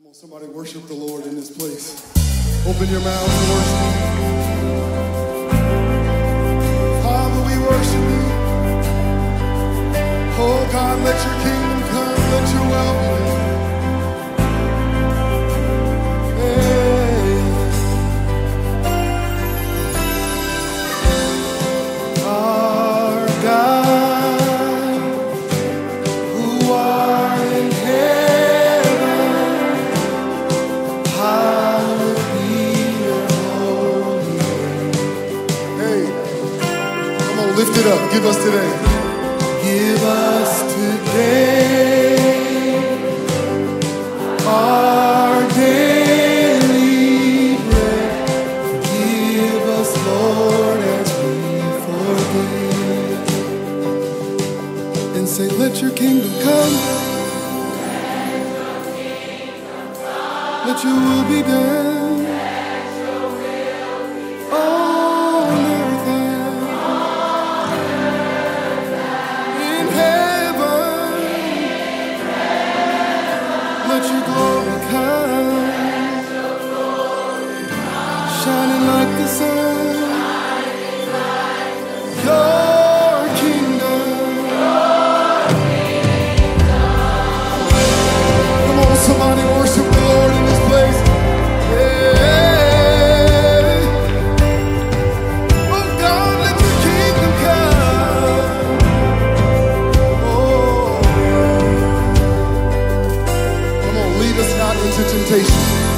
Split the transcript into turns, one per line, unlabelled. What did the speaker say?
on, somebody worship the Lord in this place. Open your mouth and worship Him. Father, we worship You. Oh God, let Your kingdom come, let Your will be done. Hey. Our God, who art in heaven, hallowed be Your holy name. Hey, come on, lift it up. Give us today. Give us today our daily bread. Forgive us, Lord, as we forgive. And say, let Your kingdom come. Let Your will be done. On earth and in heaven. Let Your glory come. Shining like the sun. Your kingdom. Come on, somebody worship the Lord in this place. Hey. Oh God, let Your kingdom come. Oh, come on, lead us not into temptation.